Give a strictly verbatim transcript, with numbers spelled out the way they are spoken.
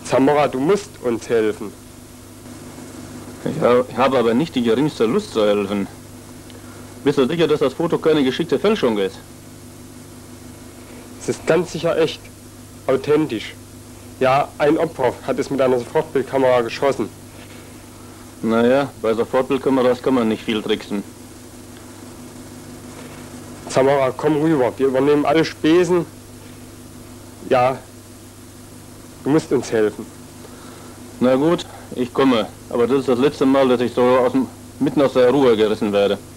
Zamora, du musst uns helfen. Ja, ich habe aber nicht die geringste Lust zu helfen. Bist du sicher, dass das Foto keine geschickte Fälschung ist? Es ist ganz sicher echt, authentisch. Ja, ein Opfer hat es mit einer Sofortbildkamera geschossen. Naja, bei Sofortbildkameras kann man nicht viel tricksen. Zamora, komm rüber, wir übernehmen alle Spesen. Ja, du musst uns helfen. Na gut, ich komme. Aber das ist das letzte Mal, dass ich so aus dem, mitten aus der Ruhe gerissen werde.